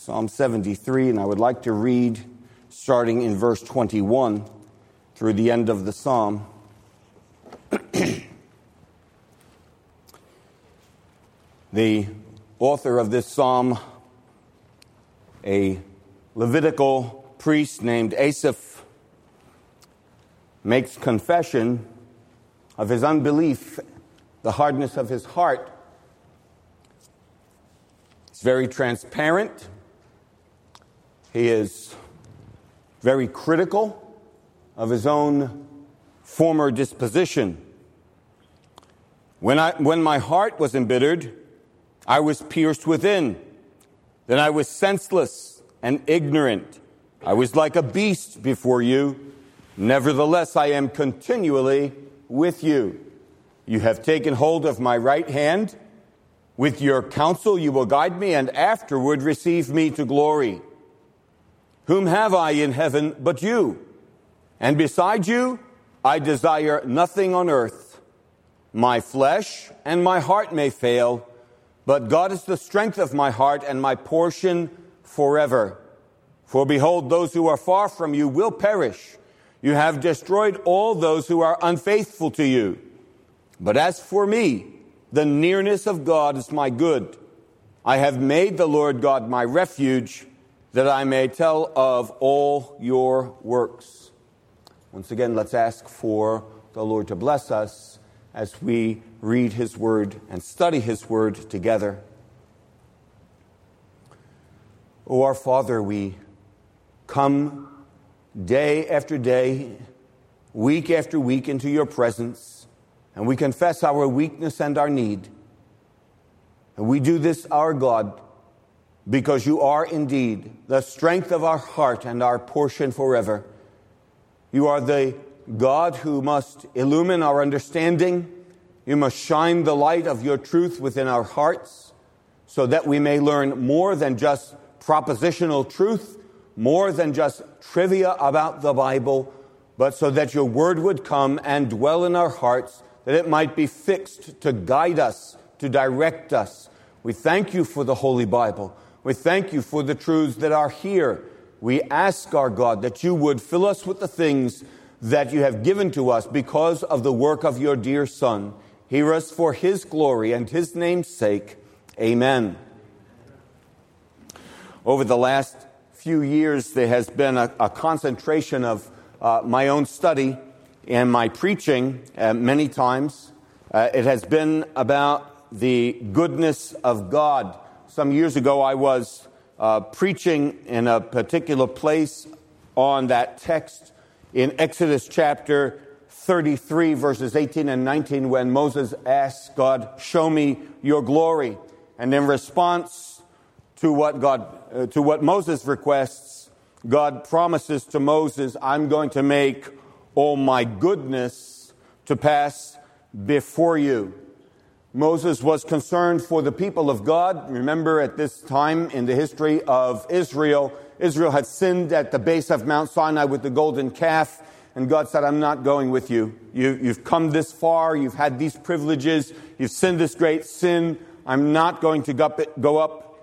Psalm 73, and I would like to read starting in verse 21 through the end of the psalm. The author of this psalm, a Levitical priest named Asaph, makes confession of his unbelief, the hardness of his heart. It's very transparent. He is very critical of his own former disposition. When my heart was embittered, I was pierced within. Then I was senseless and ignorant. I was like a beast before you. Nevertheless, I am continually with you. You have taken hold of my right hand. With your counsel you will guide me, and afterward receive me to glory. Whom have I in heaven but you? And beside you, I desire nothing on earth. My flesh and my heart may fail, but God is the strength of my heart and my portion forever. For behold, those who are far from you will perish. You have destroyed all those who are unfaithful to you. But as for me, the nearness of God is my good. I have made the Lord God my refuge, that I may tell of all your works. Once again, let's ask for the Lord to bless us as we read His Word and study His Word together. O our Father, we come day after day, week after week into your presence, and we confess our weakness and our need. And we do this, our God, because you are indeed the strength of our heart and our portion forever. You are the God who must illumine our understanding. You must shine the light of your truth within our hearts so that we may learn more than just propositional truth, more than just trivia about the Bible, but so that your word would come and dwell in our hearts, that it might be fixed to guide us, to direct us. We thank you for the Holy Bible. We thank you for the truths that are here. We ask, our God, that you would fill us with the things that you have given to us because of the work of your dear Son. Hear us for his glory and his name's sake. Amen. Over the last few years, there has been a concentration of my own study and my preaching many times. It has been about the goodness of God. Some years ago, I was preaching in a particular place on that text in Exodus chapter 33, verses 18 and 19, when Moses asks God, "Show me your glory." And in response to what Moses requests, God promises to Moses, "I'm going to make all my goodness to pass before you." Moses was concerned for the people of God. Remember, at this time in the history of Israel, Israel had sinned at the base of Mount Sinai with the golden calf, and God said, "I'm not going with you. You've come this far, you've had these privileges, you've sinned this great sin. I'm not going to go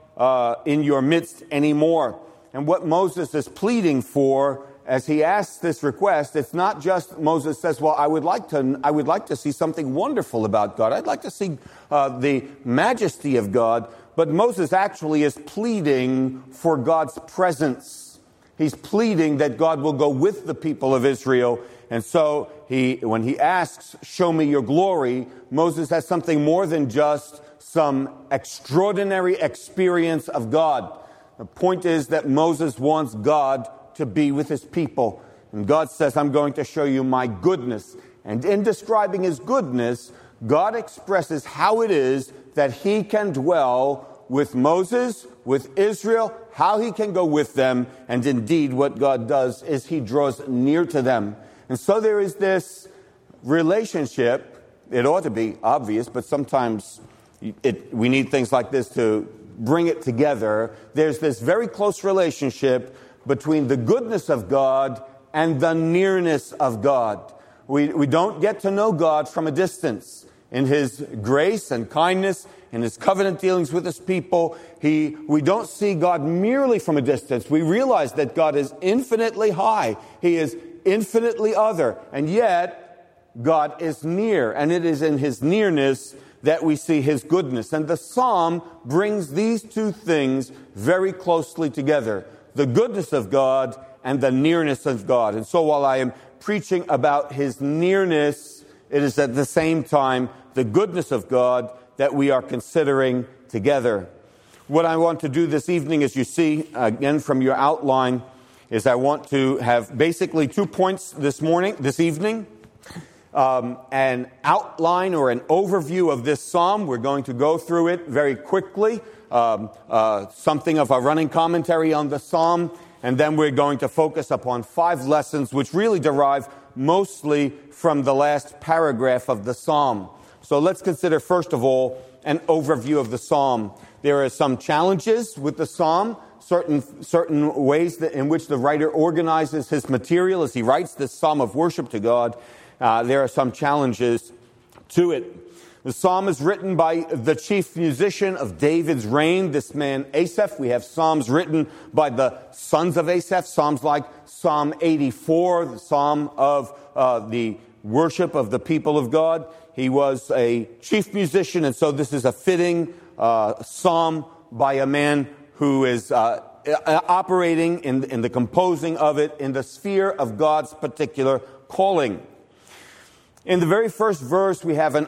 up in your midst anymore." And what Moses is pleading for as he asks this request, it's not just Moses says, "Well, I would like to see something wonderful about God. I'd like to see the majesty of God." But Moses actually is pleading for God's presence. He's pleading that God will go with the people of Israel. And so when he asks, "Show me your glory," Moses has something more than just some extraordinary experience of God. The point is that Moses wants God to be with his people. And God says, "I'm going to show you my goodness." And in describing his goodness, God expresses how it is that he can dwell with Moses, with Israel, how he can go with them. And indeed, what God does is he draws near to them. And so there is this relationship. It ought to be obvious, but sometimes we need things like this to bring it together. There's this very close relationship between the goodness of God and the nearness of God. We don't get to know God from a distance. In his grace and kindness in his covenant dealings with his people. We don't see God merely from a distance. We realize that God is infinitely high. He is infinitely other. And yet, God is near. And it is in his nearness that we see his goodness. And the psalm brings these two things very closely together. The goodness of God and the nearness of God. And so while I am preaching about his nearness, it is at the same time the goodness of God that we are considering together. What I want to do this evening, as you see again from your outline, is I want to have basically 2 points this evening. An outline or an overview of this psalm. We're going to go through it very quickly. Something of a running commentary on the psalm. And then we're going to focus upon 5 lessons which really derive mostly from the last paragraph of the psalm. So let's consider, first of all, an overview of the psalm. There are some challenges with the psalm, certain ways in which the writer organizes his material as he writes this psalm of worship to God. There are some challenges to it. The psalm is written by the chief musician of David's reign, this man Asaph. We have psalms written by the sons of Asaph, psalms like Psalm 84, the psalm of the worship of the people of God. He was a chief musician, and so this is a fitting psalm by a man who is operating in the composing of it in the sphere of God's particular calling. In the very first verse, we have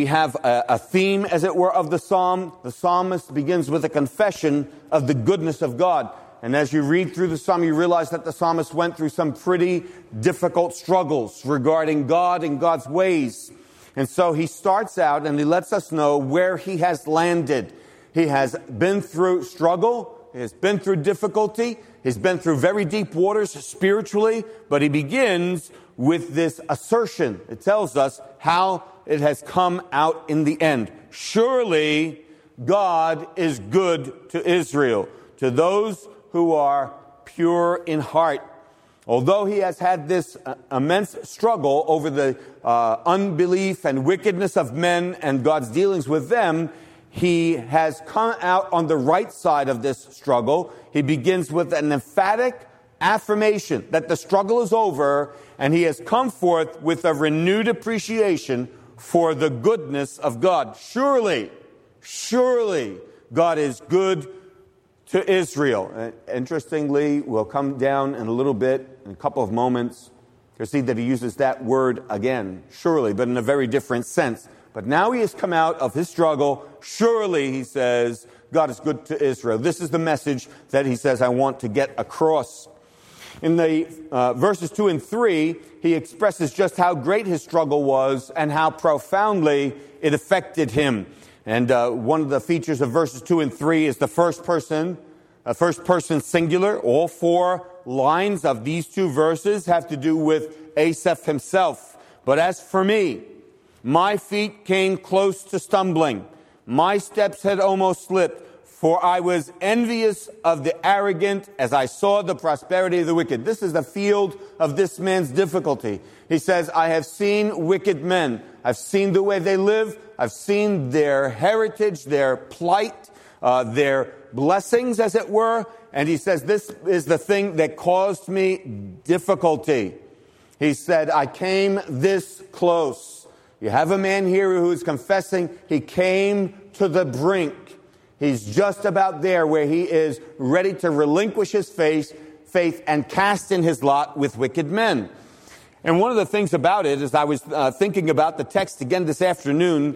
a theme, as it were, of the psalm. The psalmist begins with a confession of the goodness of God. And as you read through the psalm, you realize that the psalmist went through some pretty difficult struggles regarding God and God's ways. And so he starts out and he lets us know where he has landed. He has been through struggle. He has been through difficulty. He's been through very deep waters spiritually. But he begins with this assertion. It tells us how it has come out in the end. Surely God is good to Israel, to those who are pure in heart. Although he has had this immense struggle over the unbelief and wickedness of men and God's dealings with them, he has come out on the right side of this struggle. He begins with an emphatic affirmation that the struggle is over, and he has come forth with a renewed appreciation for the goodness of God. Surely God is good to Israel. Interestingly, we'll come down in a little bit, in a couple of moments, to see that he uses that word again, surely, but in a very different sense. But now he has come out of his struggle. Surely, he says, God is good to Israel. This is the message that he says, I want to get across. In the verses 2 and 3, he expresses just how great his struggle was and how profoundly it affected him. And one of the features of verses 2 and 3 is the first person singular. All 4 lines of these 2 verses have to do with Asaph himself. But as for me, my feet came close to stumbling. My steps had almost slipped. For I was envious of the arrogant as I saw the prosperity of the wicked. This is the field of this man's difficulty. He says, I have seen wicked men. I've seen the way they live. I've seen their heritage, their plight, their blessings, as it were. And he says, this is the thing that caused me difficulty. He said, I came this close. You have a man here who is confessing he came to the brink. He's just about there where he is ready to relinquish his faith and cast in his lot with wicked men. And one of the things about it, as I was thinking about the text again this afternoon,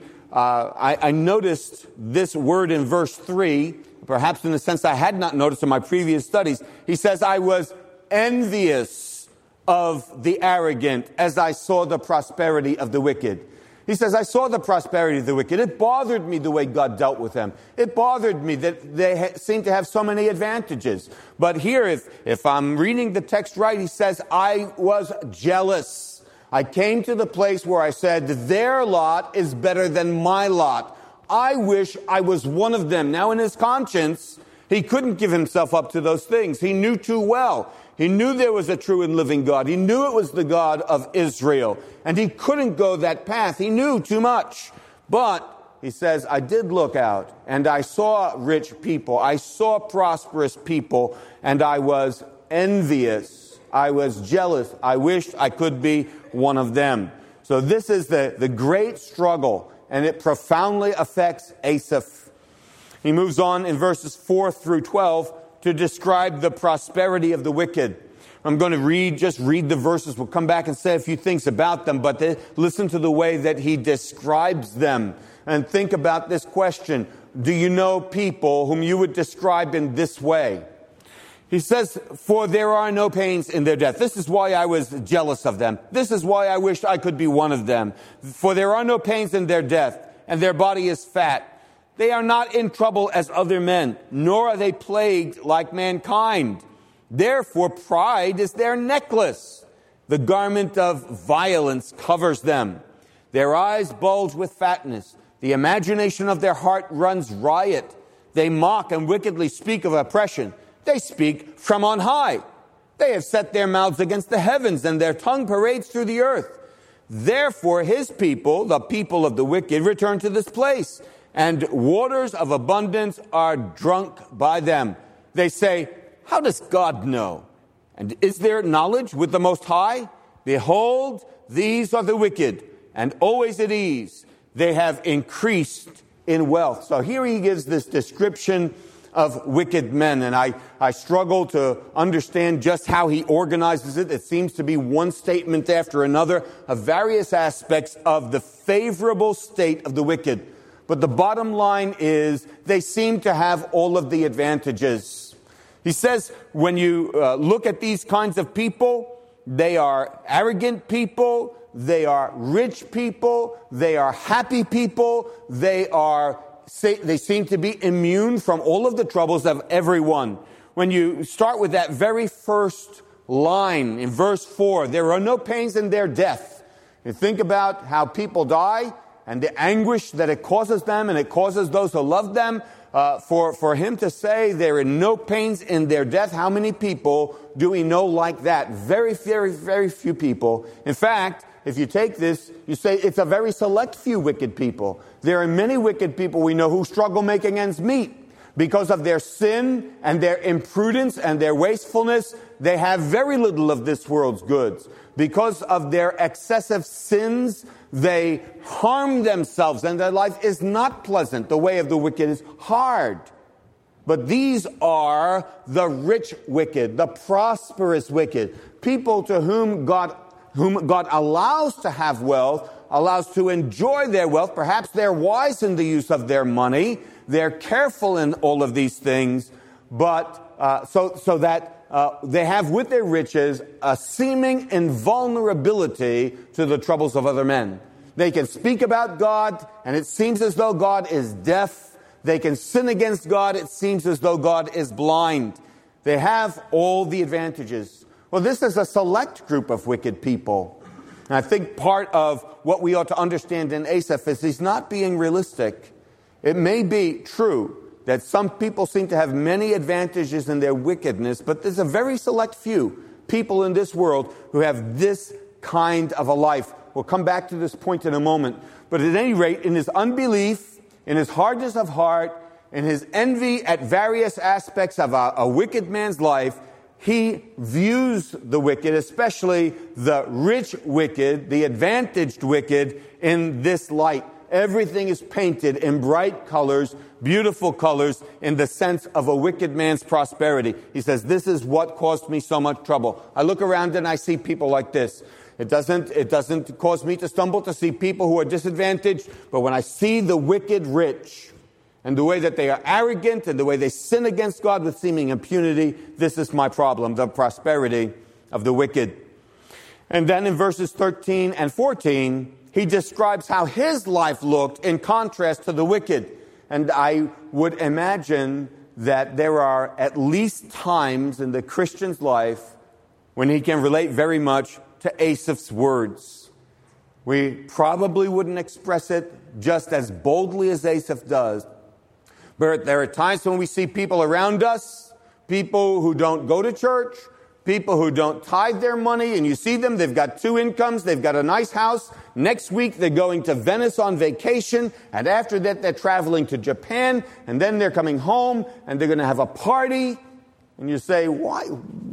I noticed this word in verse 3, perhaps in a sense I had not noticed in my previous studies. He says, I was envious of the arrogant as I saw the prosperity of the wicked. He says, I saw the prosperity of the wicked. It bothered me the way God dealt with them. It bothered me that they seemed to have so many advantages. But here, if I'm reading the text right, he says, I was jealous. I came to the place where I said, their lot is better than my lot. I wish I was one of them. Now, in his conscience, he couldn't give himself up to those things. He knew too well. He knew there was a true and living God. He knew it was the God of Israel. And he couldn't go that path. He knew too much. But he says, I did look out, and I saw rich people, I saw prosperous people, and I was envious, I was jealous, I wished I could be one of them. So this is the great struggle, and it profoundly affects Asaph. He moves on in verses 4 through 12 to describe the prosperity of the wicked. I'm going to just read the verses. We'll come back and say a few things about them, but listen to the way that he describes them. And think about this question. Do you know people whom you would describe in this way? He says, for there are no pains in their death. This is why I was jealous of them. This is why I wished I could be one of them. For there are no pains in their death, and their body is fat. They are not in trouble as other men, nor are they plagued like mankind. Therefore, pride is their necklace. The garment of violence covers them. Their eyes bulge with fatness. The imagination of their heart runs riot. They mock and wickedly speak of oppression. They speak from on high. They have set their mouths against the heavens, and their tongue parades through the earth. Therefore, his people, the people of the wicked, return to this place, and waters of abundance are drunk by them. They say, how does God know? And is there knowledge with the Most High? Behold, these are the wicked, and always at ease. They have increased in wealth. So here he gives this description of wicked men, and I struggle to understand just how he organizes it. It seems to be one statement after another of various aspects of the favorable state of the wicked. But the bottom line is they seem to have all of the advantages. He says when you look at these kinds of people, they are arrogant people, they are rich people, they are happy people, they seem to be immune from all of the troubles of everyone. When you start with that very first line in verse 4, there are no pains in their death. You think about how people die, and the anguish that it causes them, and it causes those who love them. For him to say there are no pains in their death, how many people do we know like that? Very, very, very few people. In fact, if you take this, you say it's a very select few wicked people. There are many wicked people we know who struggle making ends meet. Because of their sin and their imprudence and their wastefulness, they have very little of this world's goods. Because of their excessive sins, they harm themselves, and their life is not pleasant. The way of the wicked is hard. But these are the rich wicked, the prosperous wicked, people to whom God allows to have wealth, allows to enjoy their wealth. Perhaps they're wise in the use of their money. They're careful in all of these things, but so that they have with their riches a seeming invulnerability to the troubles of other men. They can speak about God, and it seems as though God is deaf. They can sin against God. It seems as though God is blind. They have all the advantages. Well, this is a select group of wicked people. And I think part of what we ought to understand in Asaph is he's not being realistic. It may be true that some people seem to have many advantages in their wickedness, but there's a very select few people in this world who have this kind of a life. We'll come back to this point in a moment. But at any rate, in his unbelief, in his hardness of heart, in his envy at various aspects of a wicked man's life, he views the wicked, especially the rich wicked, the advantaged wicked, in this light. Everything is painted in bright colors, beautiful colors, in the sense of a wicked man's prosperity. He says, this is what caused me so much trouble. I look around and I see people like this. It doesn't cause me to stumble to see people who are disadvantaged, but when I see the wicked rich, and the way that they are arrogant, and the way they sin against God with seeming impunity, this is my problem, the prosperity of the wicked. And then in verses 13 and 14, he describes how his life looked in contrast to the wicked. And I would imagine that there are at least times in the Christian's life when he can relate very much to Asaph's words. We probably wouldn't express it just as boldly as Asaph does. But there are times when we see people around us, people who don't go to church, people who don't tithe their money, and you see them, they've got 2 incomes, they've got a nice house. Next week, they're going to Venice on vacation, and after that, they're traveling to Japan, and then they're coming home, and they're going to have a party. And you say, why?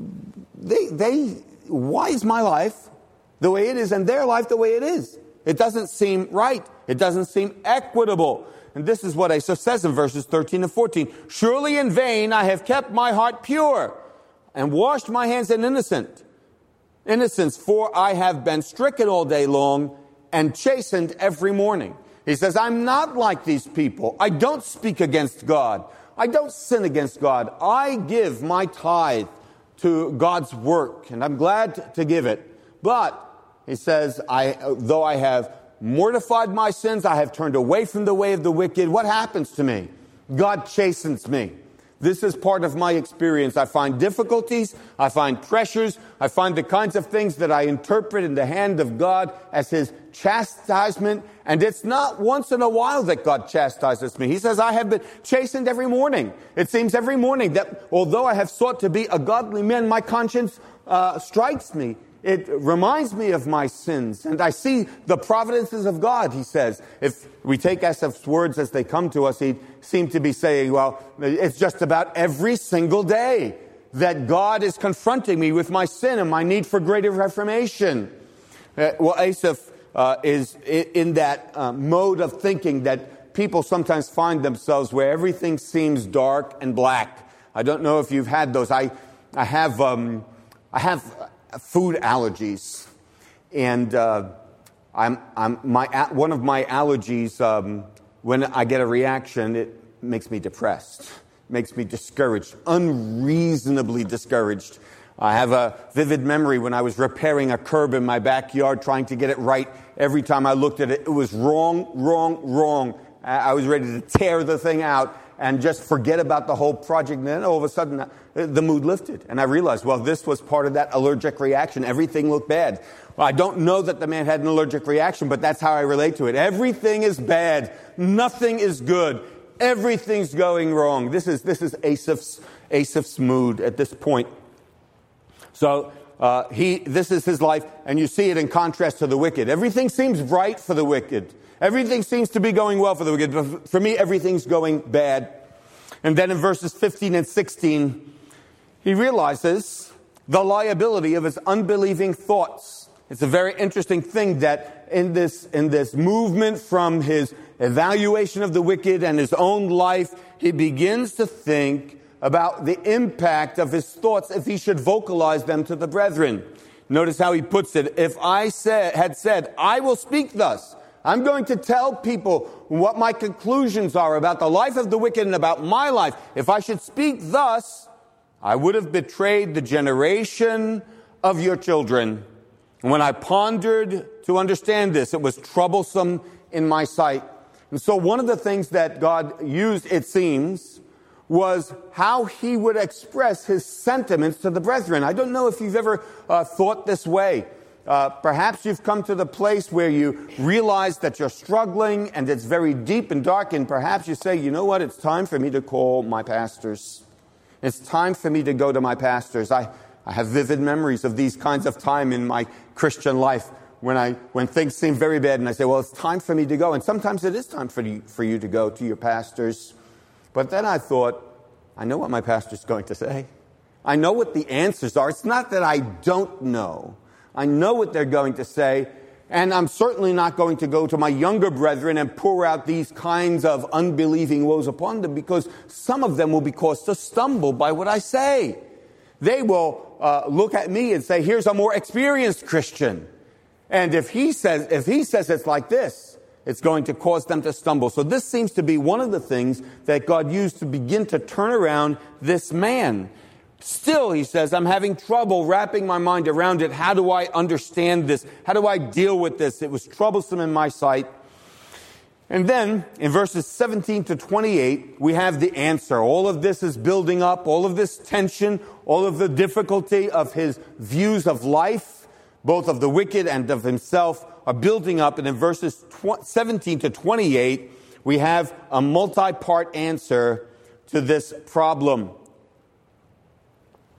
Why is my life the way it is, and their life the way it is? It doesn't seem right. It doesn't seem equitable. And this is what Asaph says in verses 13 and 14. Surely in vain I have kept my heart pure, and washed my hands in innocence, for I have been stricken all day long and chastened every morning. He says, I'm not like these people. I don't speak against God. I don't sin against God. I give my tithe to God's work, and I'm glad to give it. But, he says, though I have mortified my sins, I have turned away from the way of the wicked, what happens to me? God chastens me. This is part of my experience. I find difficulties, I find pressures, I find the kinds of things that I interpret in the hand of God as His chastisement. And it's not once in a while that God chastises me. He says, I have been chastened every morning. It seems every morning that although I have sought to be a godly man, my conscience strikes me. It reminds me of my sins, and I see the providences of God, he says. If we take Asaph's words as they come to us, he'd seem to be saying, well, it's just about every single day that God is confronting me with my sin and my need for greater reformation. Asaph is in that mode of thinking that people sometimes find themselves where everything seems dark and black. I don't know if you've had those. I have food allergies, and one of my allergies, when I get a reaction, it makes me depressed, makes me discouraged, unreasonably discouraged. I have a vivid memory when I was repairing a curb in my backyard, trying to get it right. Every time I looked at it, it was wrong. I was ready to tear the thing out and just forget about the whole project. And then all of a sudden, the mood lifted. And I realized, well, this was part of that allergic reaction. Everything looked bad. Well, I don't know that the man had an allergic reaction, but that's how I relate to it. Everything is bad. Nothing is good. Everything's going wrong. This is Asaph's mood at this point. So this is his life, and you see it in contrast to the wicked. Everything seems right for the wicked. Everything seems to be going well for the wicked. But for me, everything's going bad. And then in verses 15 and 16, he realizes the liability of his unbelieving thoughts. It's a very interesting thing that in this movement from his evaluation of the wicked and his own life, he begins to think about the impact of his thoughts if he should vocalize them to the brethren. Notice how he puts it. If I had said, I will speak thus, I'm going to tell people what my conclusions are about the life of the wicked and about my life. If I should speak thus, I would have betrayed the generation of your children. And when I pondered to understand this, it was troublesome in my sight. And so one of the things that God used, it seems, was how he would express his sentiments to the brethren. I don't know if you've ever thought this way. Perhaps you've come to the place where you realize that you're struggling and it's very deep and dark, and perhaps you say, you know what, it's time for me to call my pastors. It's time for me to go to my pastors. I have vivid memories of these kinds of time in my Christian life when things seem very bad, and I say, well, it's time for me to go. And sometimes it is time for you to go to your pastors. But then I thought, I know what my pastor's going to say. I know what the answers are. It's not that I don't know. I know what they're going to say, and I'm certainly not going to go to my younger brethren and pour out these kinds of unbelieving woes upon them, because some of them will be caused to stumble by what I say. They will look at me and say, here's a more experienced Christian. And if he says it's like this, it's going to cause them to stumble. So this seems to be one of the things that God used to begin to turn around this man. Still, he says, I'm having trouble wrapping my mind around it. How do I understand this? How do I deal with this? It was troublesome in my sight. And then, in verses 17 to 28, we have the answer. All of this is building up, all of this tension, all of the difficulty of his views of life, both of the wicked and of himself, are building up. And in verses 17 to 28, we have a multi-part answer to this problem.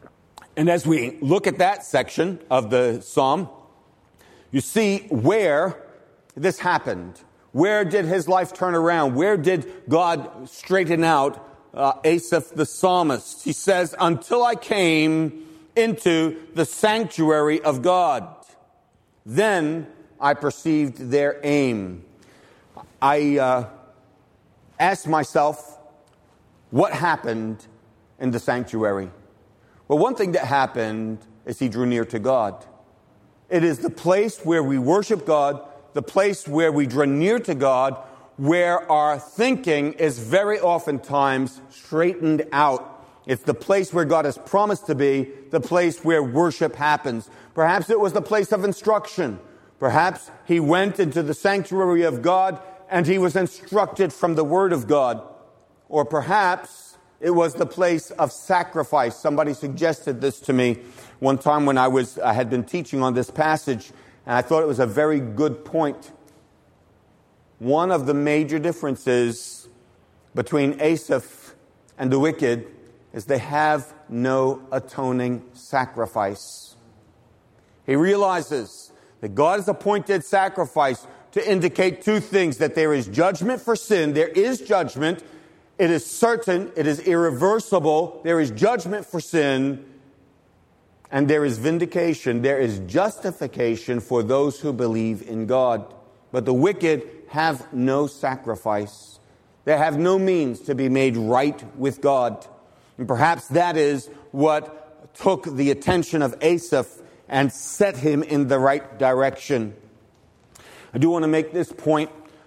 And as we look at that section of the psalm, you see where this happened. Where did his life turn around? Where did God straighten out Asaph the psalmist? He says, until I came into the sanctuary of God, then I perceived their aim. I asked myself, what happened in the sanctuary? Well, one thing that happened is he drew near to God. It is the place where we worship God, the place where we draw near to God, where our thinking is very oftentimes straightened out. It's the place where God has promised to be, the place where worship happens. Perhaps it was the place of instruction. Perhaps he went into the sanctuary of God and he was instructed from the Word of God. Or perhaps it was the place of sacrifice. Somebody suggested this to me one time when I had been teaching on this passage, and I thought it was a very good point. One of the major differences between Asaph and the wicked is they have no atoning sacrifice. He realizes that God has appointed sacrifice to indicate two things, that there is judgment for sin. There is judgment. It is certain. It is irreversible. There is judgment for sin. And there is vindication. There is justification for those who believe in God. But the wicked have no sacrifice. They have no means to be made right with God. And perhaps that is what took the attention of Asaph and set him in the right direction. I do want to make this point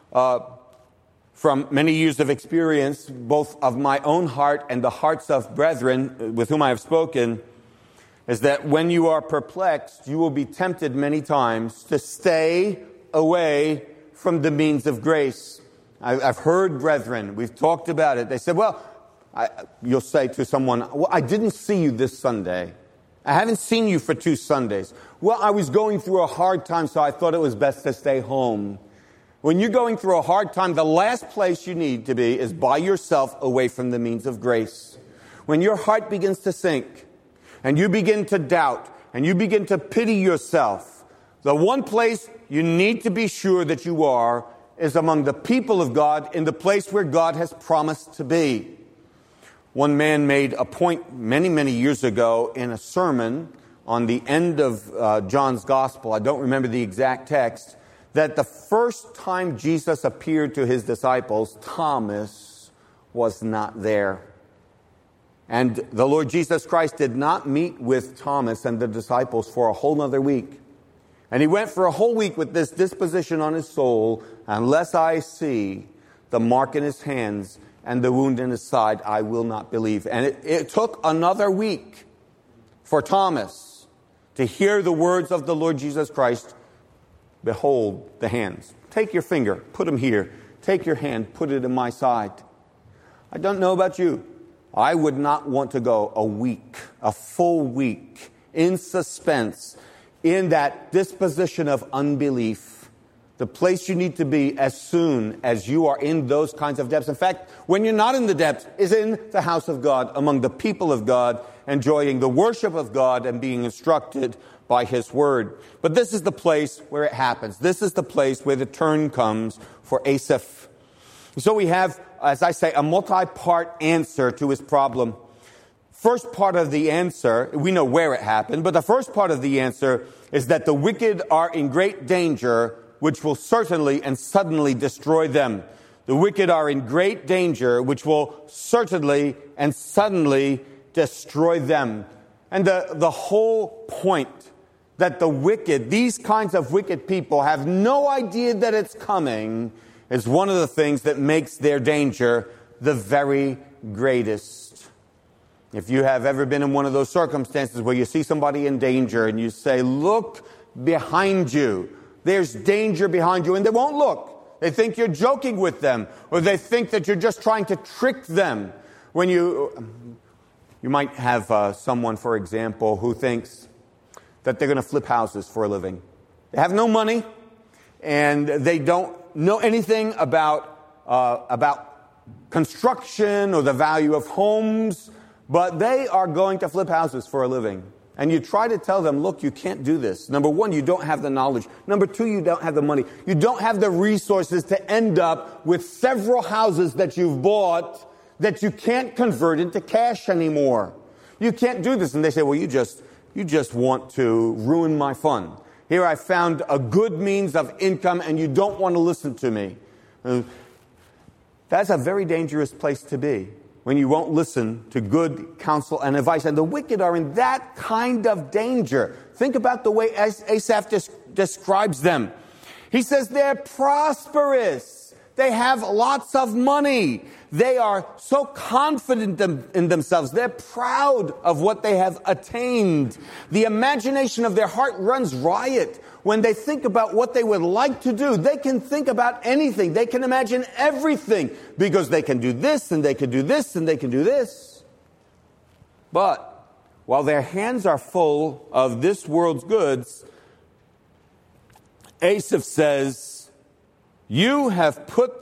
from many years of experience, both of my own heart and the hearts of brethren with whom I have spoken, is that when you are perplexed, you will be tempted many times to stay away from the means of grace. I've heard brethren, we've talked about it. They said, well, you'll say to someone, well, I didn't see you this Sunday. I haven't seen you for 2 Sundays. Well, I was going through a hard time, so I thought it was best to stay home. When you're going through a hard time, the last place you need to be is by yourself away from the means of grace. When your heart begins to sink, and you begin to doubt, and you begin to pity yourself, the one place you need to be sure that you are is among the people of God in the place where God has promised to be. One man made a point many, many years ago in a sermon on the end of John's Gospel, I don't remember the exact text, that the first time Jesus appeared to his disciples, Thomas was not there. And the Lord Jesus Christ did not meet with Thomas and the disciples for a whole other week. And he went for a whole week with this disposition on his soul, unless I see the mark in his hands and the wound in his side, I will not believe. And it took another week for Thomas to hear the words of the Lord Jesus Christ, behold the hands. Take your finger, put them here. Take your hand, put it in my side. I don't know about you. I would not want to go a week, a full week, in suspense, in that disposition of unbelief. The place you need to be as soon as you are in those kinds of depths. In fact, when you're not in the depths, is in the house of God, among the people of God, enjoying the worship of God and being instructed by His Word. But this is the place where it happens. This is the place where the turn comes for Asaph. So we have, as I say, a multi-part answer to his problem. First part of the answer, we know where it happened, but the first part of the answer is that the wicked are in great danger, which will certainly and suddenly destroy them. The wicked are in great danger, which will certainly and suddenly destroy them. And the whole point that the wicked, these kinds of wicked people, have no idea that it's coming, is one of the things that makes their danger the very greatest. If you have ever been in one of those circumstances where you see somebody in danger and you say, look behind you, there's danger behind you, and they won't look. They think you're joking with them, or they think that you're just trying to trick them. When you might have someone, for example, who thinks that they're going to flip houses for a living. They have no money, and they don't know anything about construction or the value of homes, but they are going to flip houses for a living. And you try to tell them, look, you can't do this. Number one, you don't have the knowledge. Number two, you don't have the money. You don't have the resources to end up with several houses that you've bought that you can't convert into cash anymore. You can't do this. And they say, well, you just want to ruin my fun. Here I found a good means of income and you don't want to listen to me. That's a very dangerous place to be, when you won't listen to good counsel and advice. And the wicked are in that kind of danger. Think about the way Asaph describes them. He says they're prosperous. They have lots of money. They are so confident in themselves. They're proud of what they have attained. The imagination of their heart runs riot. When they think about what they would like to do, they can think about anything. They can imagine everything because they can do this and they can do this and they can do this. But while their hands are full of this world's goods, Asaph says, you have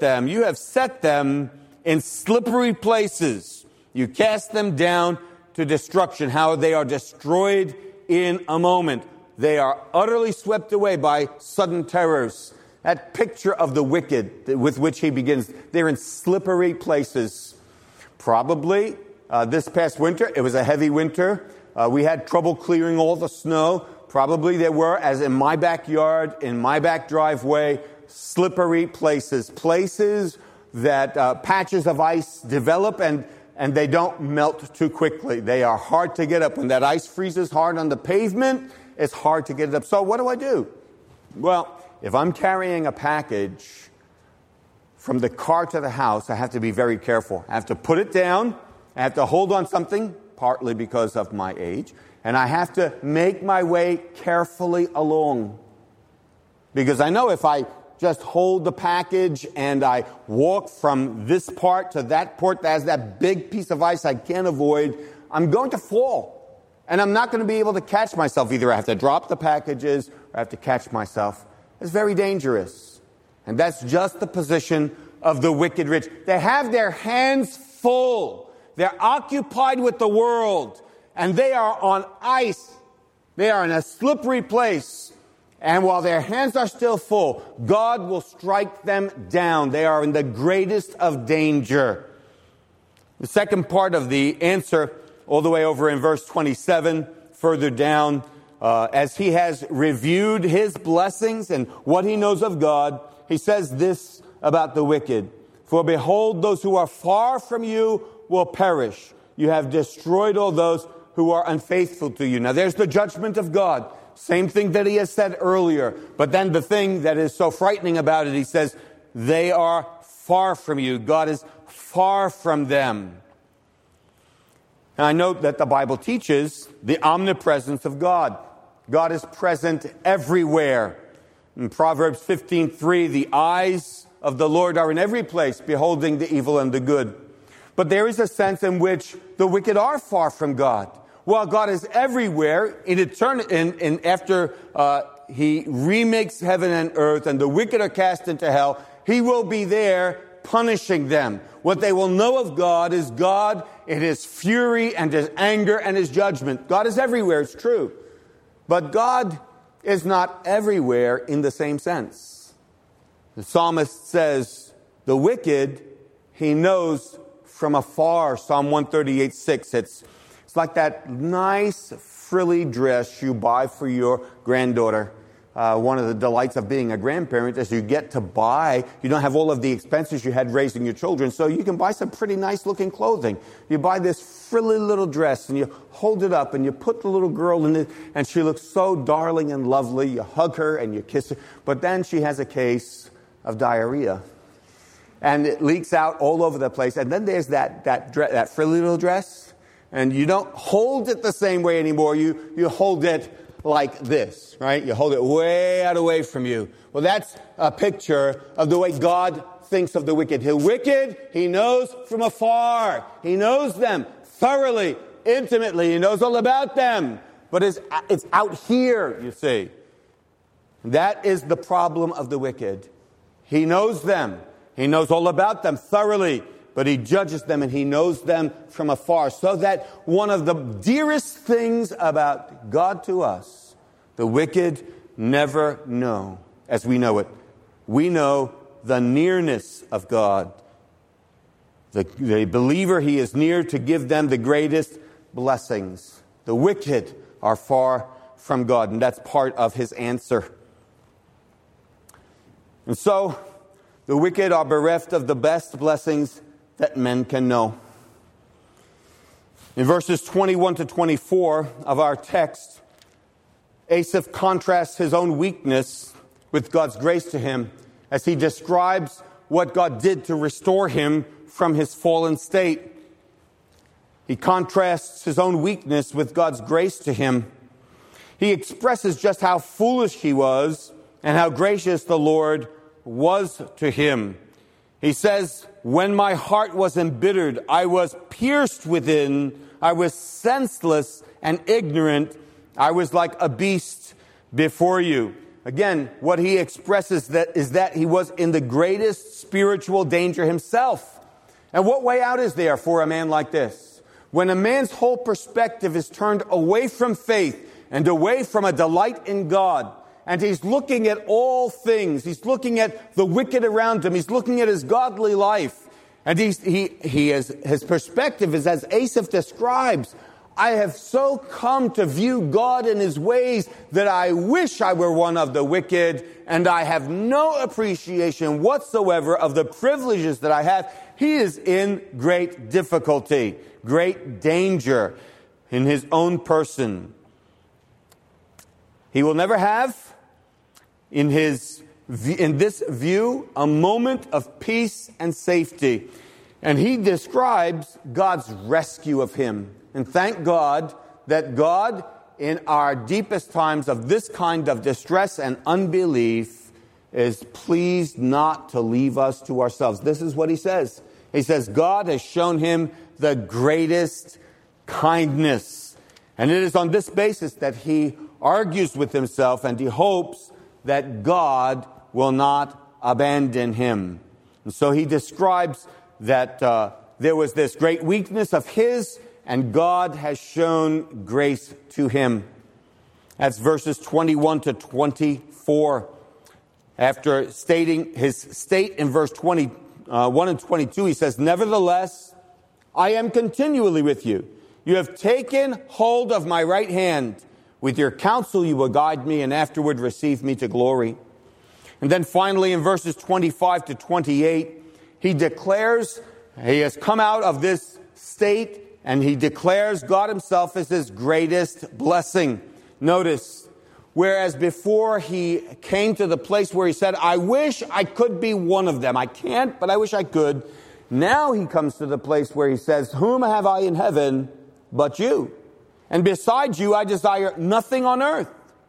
set them in slippery places. You cast them down to destruction. How they are destroyed in a moment. They are utterly swept away by sudden terrors. That picture of the wicked with which he begins, they're in slippery places. Probably this past winter, it was a heavy winter. We had trouble clearing all the snow. Probably there were, as in my backyard, in my back driveway, slippery places. Places that patches of ice develop and they don't melt too quickly. They are hard to get up. When that ice freezes hard on the pavement, it's hard to get it up. So what do? Well, if I'm carrying a package from the car to the house, I have to be very careful. I have to put it down. I have to hold on something, partly because of my age. And I have to make my way carefully along. Because I know if I just hold the package and I walk from this part to that part that has that big piece of ice I can't avoid, I'm going to fall. And I'm not going to be able to catch myself. Either I have to drop the packages or I have to catch myself. It's very dangerous. And that's just the position of the wicked rich. They have their hands full. They're occupied with the world. And they are on ice. They are in a slippery place. And while their hands are still full, God will strike them down. They are in the greatest of danger. The second part of the answer, all the way over in verse 27, further down, as he has reviewed his blessings and what he knows of God, he says this about the wicked. For behold, those who are far from you will perish. You have destroyed all those who are unfaithful to you. Now there's the judgment of God. Same thing that he has said earlier. But then the thing that is so frightening about it, he says, they are far from you. God is far from them. And I note that the Bible teaches the omnipresence of God. God is present everywhere. In Proverbs 15:3, the eyes of the Lord are in every place, beholding the evil and the good. But there is a sense in which the wicked are far from God. While God is everywhere, after he remakes heaven and earth and the wicked are cast into hell, he will be there punishing them. What they will know of God is God in his fury and his anger and his judgment. God is everywhere, it's true. But God is not everywhere in the same sense. The psalmist says, the wicked he knows from afar. Psalm 138:6. It's like that nice frilly dress you buy for your granddaughter. One of the delights of being a grandparent is you get to buy, you don't have all of the expenses you had raising your children, so you can buy some pretty nice looking clothing. You buy this frilly little dress and you hold it up and you put the little girl in it and she looks so darling and lovely. You hug her and you kiss her, but then she has a case of diarrhea. And it leaks out all over the place. And then there's that frilly little dress. And you don't hold it the same way anymore. You hold it like this, right? You hold it way out away from you. Well, that's a picture of the way God thinks of the wicked. The wicked, he knows from afar. He knows them thoroughly, intimately. He knows all about them. But it's out here, you see. That is the problem of the wicked. He knows them. He knows all about them thoroughly. but he judges them and he knows them from afar. So that one of the dearest things about God to us, the wicked never know as we know it. We know the nearness of God. The believer, he is near to give them the greatest blessings. The wicked are far from God, and that's part of his answer. And so, the wicked are bereft of the best blessings that men can know. In verses 21 to 24 of our text, Asaph contrasts his own weakness with God's grace to him as he describes what God did to restore him from his fallen state. He contrasts his own weakness with God's grace to him. He expresses just how foolish he was and how gracious the Lord was to him. He says, when my heart was embittered, I was pierced within, I was senseless and ignorant, I was like a beast before you. Again, what he expresses is that he was in the greatest spiritual danger himself. And what way out is there for a man like this? When a man's whole perspective is turned away from faith and away from a delight in God, and he's looking at all things, he's looking at the wicked around him, he's looking at his godly life, and his perspective is as Asaph describes, I have so come to view God in his ways that I wish I were one of the wicked, and I have no appreciation whatsoever of the privileges that I have. He is in great difficulty, great danger in his own person. He will never have, in this view, a moment of peace and safety. And he describes God's rescue of him. And thank God that God, in our deepest times of this kind of distress and unbelief, is pleased not to leave us to ourselves. This is what he says. He says, God has shown him the greatest kindness. And it is on this basis that he argues with himself and he hopes that God will not abandon him. And so he describes that there was this great weakness of his, and God has shown grace to him. That's verses 21 to 24. After stating his state in verse 21 and 22, he says, nevertheless, I am continually with you. You have taken hold of my right hand. With your counsel you will guide me, and afterward receive me to glory. And then finally in verses 25 to 28, he declares he has come out of this state, and he declares God himself as his greatest blessing. Notice, whereas before he came to the place where he said, I wish I could be one of them. I can't, but I wish I could. Now he comes to the place where he says, whom have I in heaven but you? And besides you, I desire nothing on earth.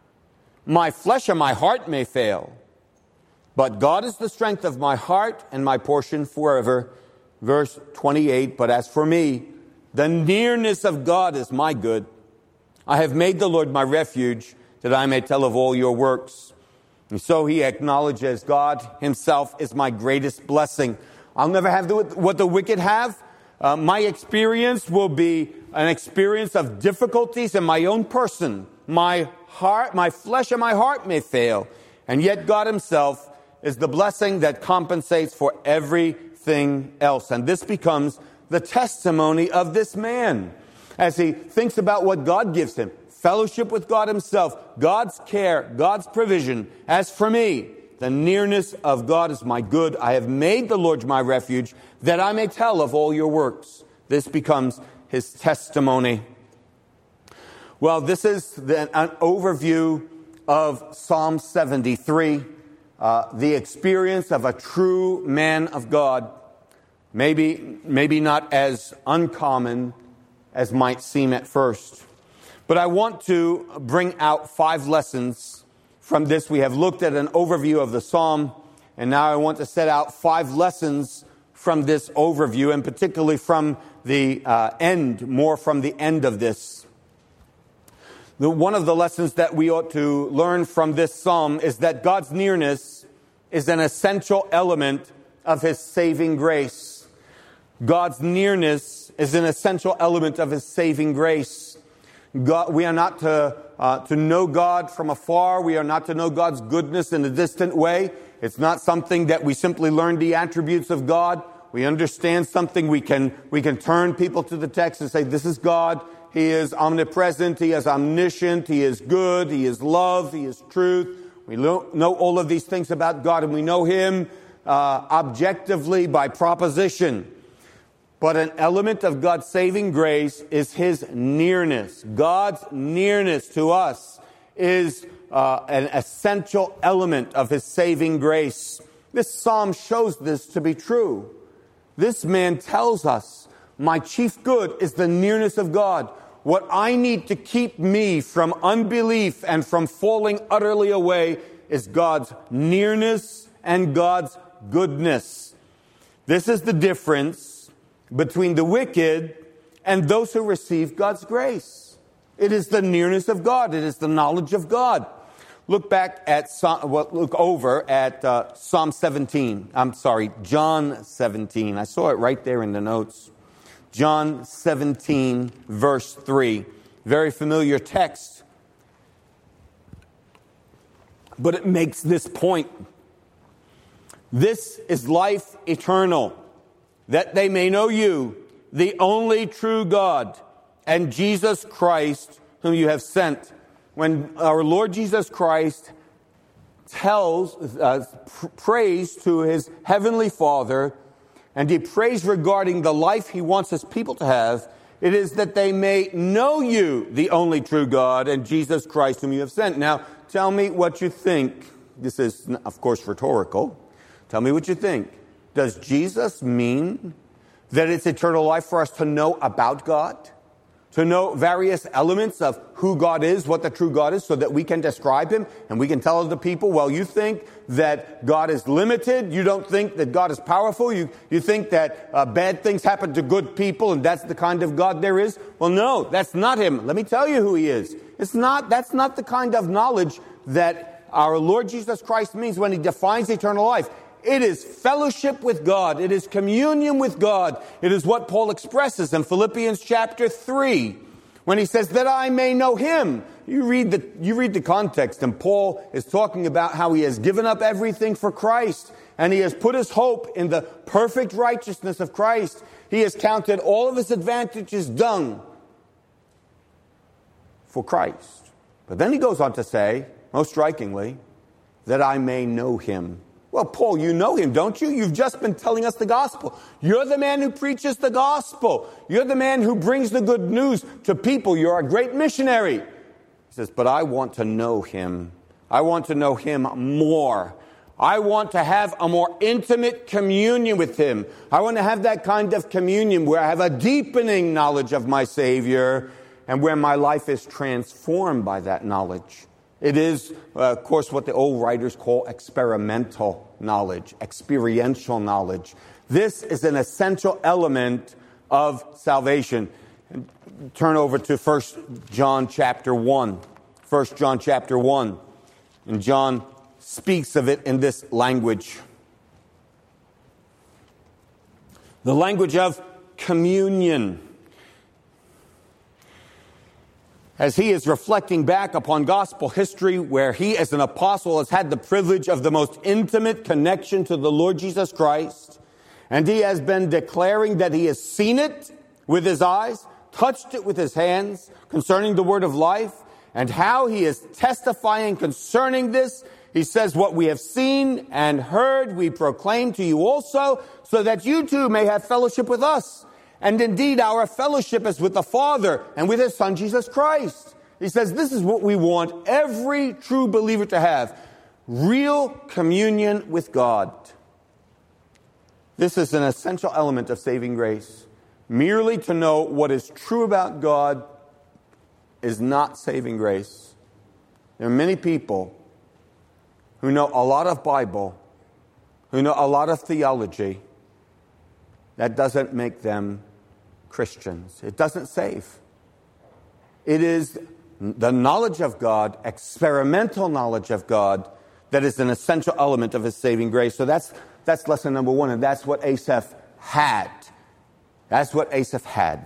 My flesh and my heart may fail, but God is the strength of my heart and my portion forever. Verse 28, but as for me, the nearness of God is my good. I have made the Lord my refuge, that I may tell of all your works. And so he acknowledges God himself is my greatest blessing. I'll never have what the wicked have. My experience will be an experience of difficulties in my own person. My heart, my flesh and my heart may fail. And yet God himself is the blessing that compensates for everything else. And this becomes the testimony of this man as he thinks about what God gives him. Fellowship with God himself, God's care, God's provision. As for me, the nearness of God is my good. I have made the Lord my refuge, that I may tell of all your works. This becomes his testimony. Well, this is an overview of Psalm 73, the experience of a true man of God. Maybe not as uncommon as might seem at first. But I want to bring out 5 lessons from this. We have looked at an overview of the psalm, and now I want to set out 5 lessons from this overview, and particularly from the end, more from the end of this. One of the lessons that we ought to learn from this psalm is that God's nearness is an essential element of his saving grace. God's nearness is an essential element of His saving grace. We are not to know God from afar. We are not to know God's goodness in a distant way. It's not something that we simply learn the attributes of God. We understand something. We can turn people to the text and say, this is God. He is omnipresent. He is omniscient. He is good. He is love. He is truth. We know all of these things about God, and we know Him objectively by proposition. But an element of God's saving grace is His nearness. God's nearness to us is an essential element of His saving grace. This psalm shows this to be true. This man tells us, my chief good is the nearness of God. What I need to keep me from unbelief and from falling utterly away is God's nearness and God's goodness. This is the difference between the wicked and those who receive God's grace. It is the nearness of God. It is the knowledge of God. Look over at John 17. I saw it right there in the notes. John 17, verse 3. Very familiar text. But it makes this point. This is life eternal, that they may know you, the only true God, and Jesus Christ, whom you have sent. When our Lord Jesus Christ prays to His Heavenly Father, and He prays regarding the life He wants His people to have, it is that they may know you, the only true God, and Jesus Christ, whom you have sent. Now, tell me what you think. This is, of course, rhetorical. Tell me what you think. Does Jesus mean that it's eternal life for us to know about God? To know various elements of who God is, what the true God is, so that we can describe Him and we can tell other people, well, you think that God is limited. You don't think that God is powerful. You think that bad things happen to good people and that's the kind of God there is. Well, no, that's not Him. Let me tell you who He is. That's not the kind of knowledge that our Lord Jesus Christ means when He defines eternal life. It is fellowship with God. It is communion with God. It is what Paul expresses in Philippians chapter 3 when he says that I may know Him. You read the context, and Paul is talking about how he has given up everything for Christ, and he has put his hope in the perfect righteousness of Christ. He has counted all of his advantages dung for Christ. But then he goes on to say, most strikingly, that I may know Him. Well, Paul, you know Him, don't you? You've just been telling us the gospel. You're the man who preaches the gospel. You're the man who brings the good news to people. You're a great missionary. He says, but I want to know Him. I want to know Him more. I want to have a more intimate communion with Him. I want to have that kind of communion where I have a deepening knowledge of my Savior and where my life is transformed by that knowledge. It is, of course, what the old writers call experimental knowledge, experiential knowledge. This is an essential element of salvation. Turn over to 1 John chapter 1. 1 John chapter 1. And John speaks of it in this language. The language of communion. As he is reflecting back upon gospel history, where he as an apostle has had the privilege of the most intimate connection to the Lord Jesus Christ, and he has been declaring that he has seen it with his eyes, touched it with his hands, concerning the word of life, and how he is testifying concerning this. He says, what we have seen and heard, we proclaim to you also, so that you too may have fellowship with us. And indeed, our fellowship is with the Father and with His Son, Jesus Christ. He says, this is what we want every true believer to have. Real communion with God. This is an essential element of saving grace. Merely to know what is true about God is not saving grace. There are many people who know a lot of Bible, who know a lot of theology. That doesn't make them Christians. It doesn't save. It is the knowledge of God, experimental knowledge of God, that is an essential element of His saving grace. So that's lesson number one, and that's what Asaph had. That's what Asaph had.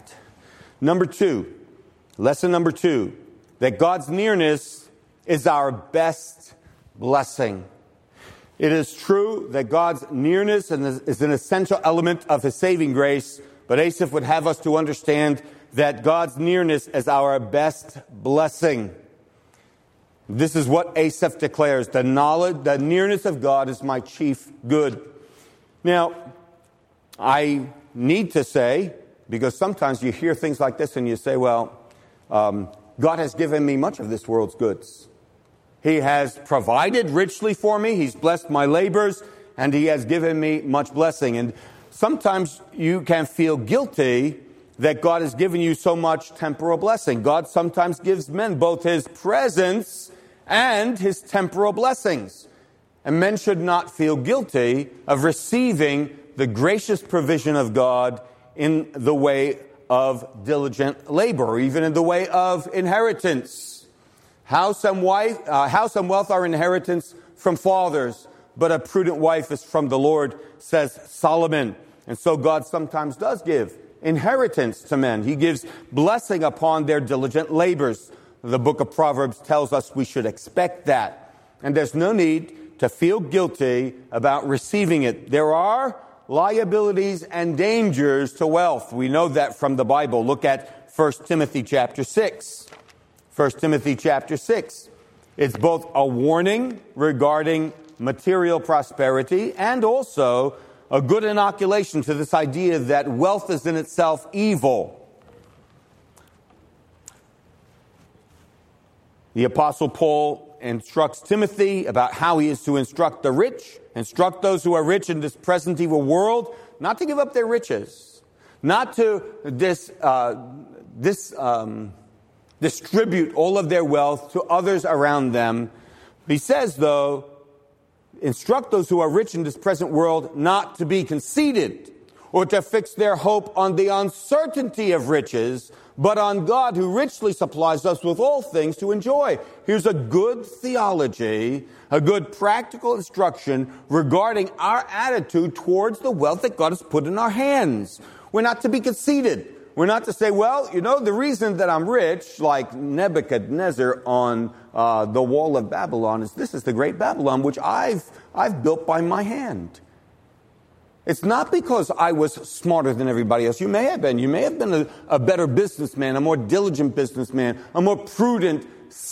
Lesson number two, that God's nearness is our best blessing. It is true that God's nearness is an essential element of His saving grace, but Asaph would have us to understand that God's nearness is our best blessing. This is what Asaph declares: the nearness of God is my chief good. Now, I need to say, because sometimes you hear things like this and you say, well, God has given me much of this world's goods. He has provided richly for me. He's blessed my labors, and He has given me much blessing. And sometimes you can feel guilty that God has given you so much temporal blessing. God sometimes gives men both His presence and His temporal blessings. And men should not feel guilty of receiving the gracious provision of God in the way of diligent labor, or even in the way of inheritance. House and wealth are inheritance from fathers, but a prudent wife is from the Lord, says Solomon. And so God sometimes does give inheritance to men. He gives blessing upon their diligent labors. The book of Proverbs tells us we should expect that. And there's no need to feel guilty about receiving it. There are liabilities and dangers to wealth. We know that from the Bible. Look at 1 Timothy chapter 6. 1 Timothy chapter 6. It's both a warning regarding material prosperity and also a good inoculation to this idea that wealth is in itself evil. The Apostle Paul instructs Timothy about how he is to instruct the rich, instruct those who are rich in this present evil world, not to give up their riches, not to distribute all of their wealth to others around them. He says, though, instruct those who are rich in this present world not to be conceited or to fix their hope on the uncertainty of riches, but on God who richly supplies us with all things to enjoy. Here's a good theology, a good practical instruction regarding our attitude towards the wealth that God has put in our hands. We're not to be conceited. We're not to say, well, the reason that I'm rich, like Nebuchadnezzar on the wall of Babylon, is this is the great Babylon, which I've built by my hand. It's not because I was smarter than everybody else. You may have been. You may have been a better businessman, a more diligent businessman, a more prudent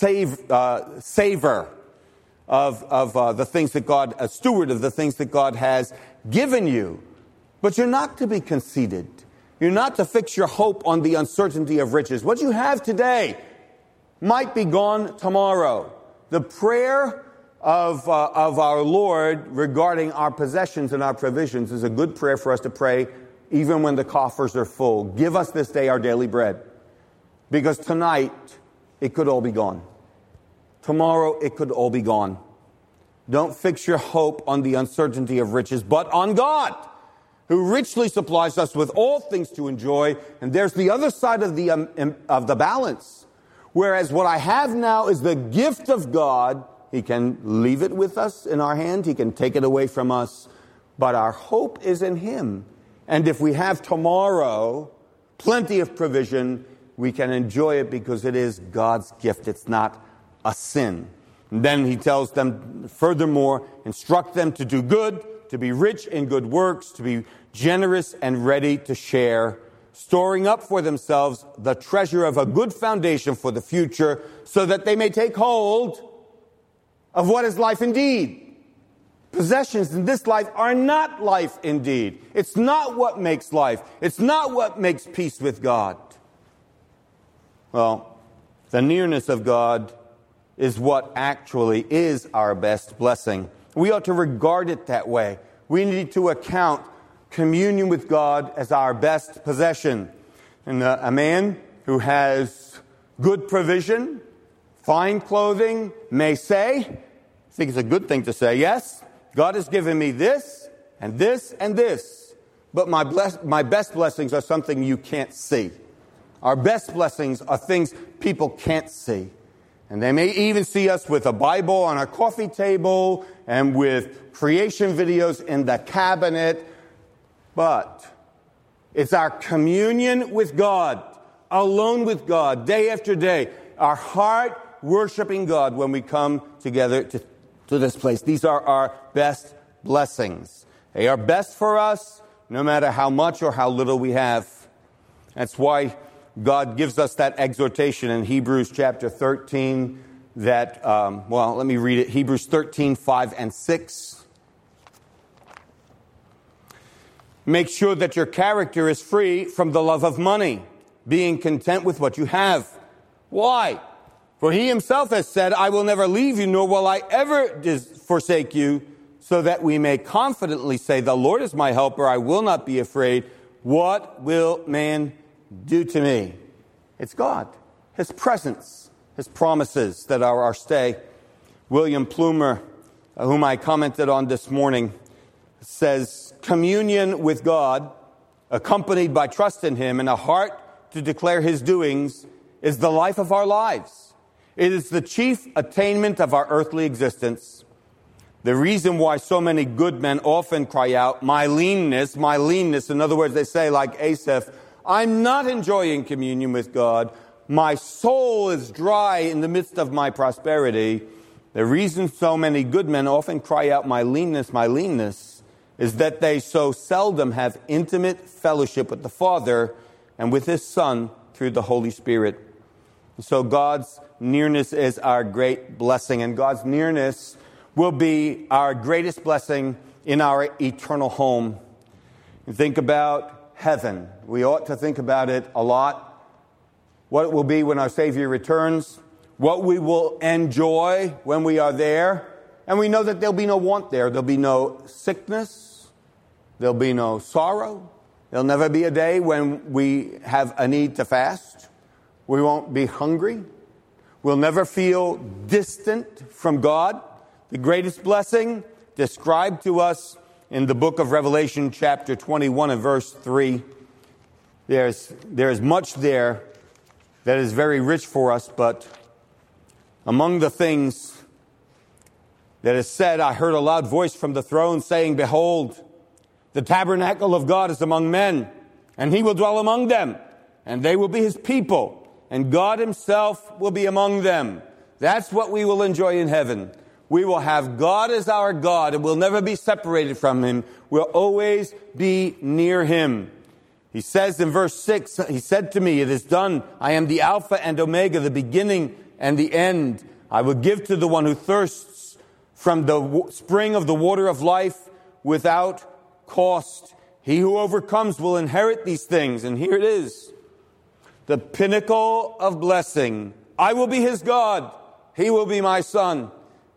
saver of the things that God, a steward of the things that God has given you. But you're not to be conceited. You're not to fix your hope on the uncertainty of riches. What you have today might be gone tomorrow. The prayer of our Lord regarding our possessions and our provisions is a good prayer for us to pray even when the coffers are full. Give us this day our daily bread. Because tonight, it could all be gone. Tomorrow, it could all be gone. Don't fix your hope on the uncertainty of riches, but on God, who richly supplies us with all things to enjoy. And there's the other side of the balance. Whereas what I have now is the gift of God. He can leave it with us in our hand. He can take it away from us. But our hope is in Him. And if we have tomorrow plenty of provision, we can enjoy it because it is God's gift. It's not a sin. And then he tells them, furthermore, instruct them to do good, to be rich in good works, to be generous and ready to share, storing up for themselves the treasure of a good foundation for the future, so that they may take hold of what is life indeed. Possessions in this life are not life indeed. It's not what makes life. It's not what makes peace with God. Well, the nearness of God is what actually is our best blessing. We ought to regard it that way. We need to account communion with God as our best possession. And a man who has good provision, fine clothing, may say, I think it's a good thing to say, yes, God has given me this and this and this, but my best blessings are something you can't see. Our best blessings are things people can't see. And they may even see us with a Bible on our coffee table and with creation videos in the cabinet, but It's our communion with God, alone with God, day after day. Our heart worshiping God when we come together to this place. These are our best blessings. They are best for us, no matter how much or how little we have. That's why God gives us that exhortation in Hebrews chapter 13 that, let me read it. Hebrews 13, 5 and 6. Make sure that your character is free from the love of money, being content with what you have. Why? For he himself has said, I will never leave you, nor will I ever forsake you, so that we may confidently say, the Lord is my helper, I will not be afraid. What will man do to me? It's God, his presence, his promises that are our stay. William Plumer, whom I commented on this morning, says, communion with God, accompanied by trust in him and a heart to declare his doings, is the life of our lives. It is the chief attainment of our earthly existence. The reason why so many good men often cry out, my leanness, in other words, they say like Asaph, I'm not enjoying communion with God. My soul is dry in the midst of my prosperity. The reason so many good men often cry out, my leanness, is that they so seldom have intimate fellowship with the Father and with his Son through the Holy Spirit. So God's nearness is our great blessing, and God's nearness will be our greatest blessing in our eternal home. Think about heaven. We ought to think about it a lot. What it will be when our Savior returns, what we will enjoy when we are there. And we know that there'll be no want there. There'll be no sickness. There'll be no sorrow. There'll never be a day when we have a need to fast. We won't be hungry. We'll never feel distant from God. The greatest blessing described to us in the book of Revelation, chapter 21 and verse 3. There is much there that is very rich for us, but among the things that is said, I heard a loud voice from the throne saying, behold, the tabernacle of God is among men, and he will dwell among them, and they will be his people, and God himself will be among them. That's what we will enjoy in heaven. We will have God as our God, and we'll never be separated from him. We'll always be near him. He says in verse 6, he said to me, it is done. I am the Alpha and Omega, the beginning and the end. I will give to the one who thirsts from the spring of the water of life without cost. He who overcomes will inherit these things. And here it is, the pinnacle of blessing. I will be his God. He will be my son.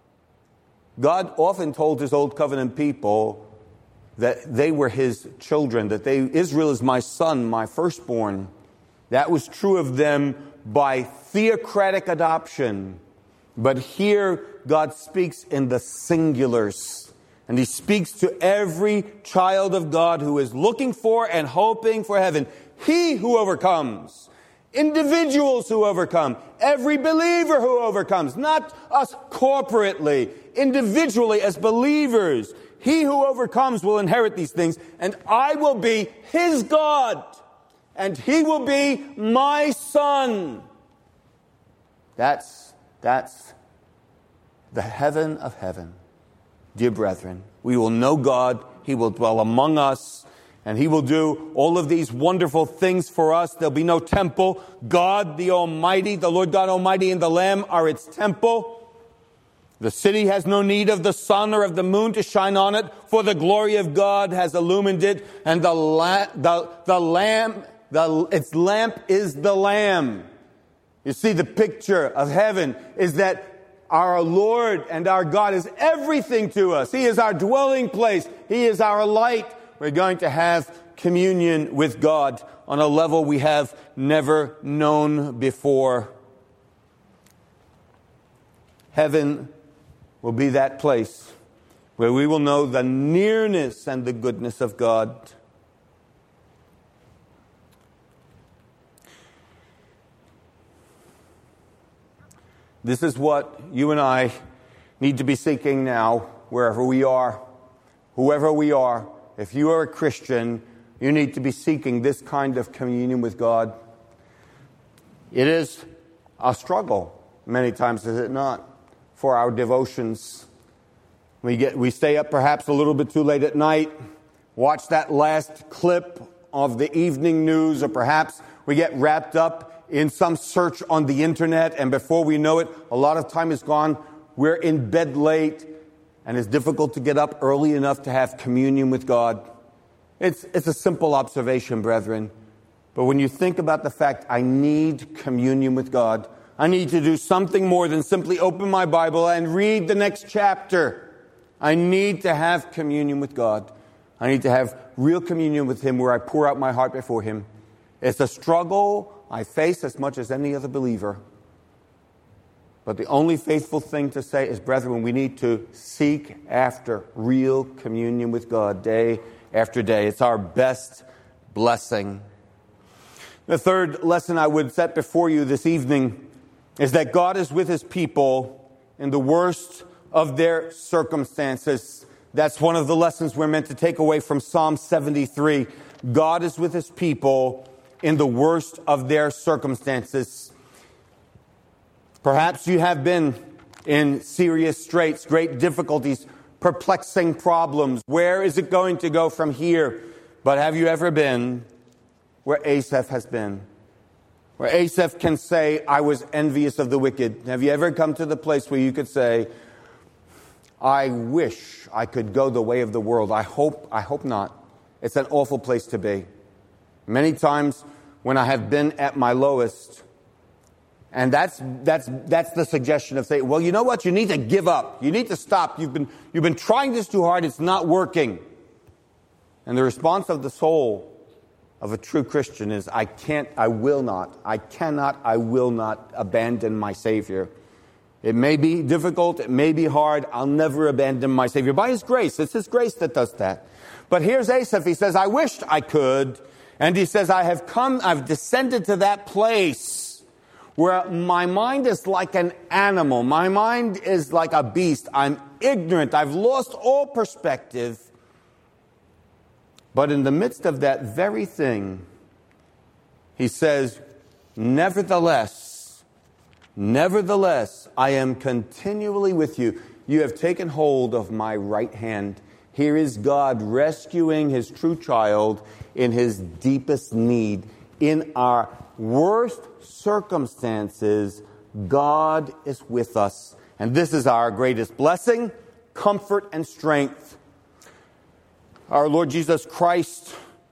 God often told his old covenant people that they were his children, that Israel is my son, my firstborn. That was true of them by theocratic adoption. But here, God speaks in the singulars. And he speaks to every child of God who is looking for and hoping for heaven. He who overcomes. Individuals who overcome. Every believer who overcomes. Not us corporately. Individually as believers. He who overcomes will inherit these things. And I will be his God. And he will be my son. That's the heaven of heaven. Dear brethren, we will know God. He will dwell among us. And he will do all of these wonderful things for us. There'll be no temple. God the Almighty, the Lord God Almighty and the Lamb are its temple. The city has no need of the sun or of the moon to shine on it, for the glory of God has illumined it, and its lamp is the Lamb. You see, the picture of heaven is that our Lord and our God is everything to us. He is our dwelling place. He is our light. We're going to have communion with God on a level we have never known before. Heaven will be that place where we will know the nearness and the goodness of God. This is what you and I need to be seeking now, wherever we are, whoever we are. If you are a Christian, You need to be seeking this kind of communion with God. It is a struggle, many times, is it not, for our devotions. We stay up perhaps a little bit too late at night, watch that last clip of the evening news, or perhaps we get wrapped up in some search on the internet, and before we know it, a lot of time is gone. We're in bed late, and it's difficult to get up early enough to have communion with God. It's a simple observation, brethren. But when you think about the fact I need communion with God, I need to do something more than simply open my Bible and read the next chapter. I need to have communion with God. I need to have real communion with Him where I pour out my heart before Him. It's a struggle I face as much as any other believer. But the only faithful thing to say is, brethren, we need to seek after real communion with God day after day. It's our best blessing. The third lesson I would set before you this evening is that God is with His people in the worst of their circumstances. That's one of the lessons we're meant to take away from Psalm 73. God is with His people in the worst of their circumstances. Perhaps you have been in serious straits, great difficulties, perplexing problems. Where is it going to go from here? But have you ever been where Asaph has been? Where Asaph can say, I was envious of the wicked. Have you ever come to the place where you could say, I wish I could go the way of the world. I hope not. It's an awful place to be. Many times when I have been at my lowest, and that's the suggestion of saying, well, you know what? You need to give up. You need to stop. You've been trying this too hard. It's not working. And the response of the soul of a true Christian is, I will not abandon my Savior. It may be difficult, it may be hard, I'll never abandon my Savior. By His grace, it's His grace that does that. But here's Asaph, he says, I wished I could. And he says, I've descended to that place where my mind is like an animal. My mind is like a beast. I'm ignorant. I've lost all perspective. But in the midst of that very thing, he says, Nevertheless, I am continually with you. You have taken hold of my right hand. Here is God rescuing His true child in his deepest need. In our worst circumstances, God is with us. And this is our greatest blessing, comfort, and strength. Our Lord Jesus Christ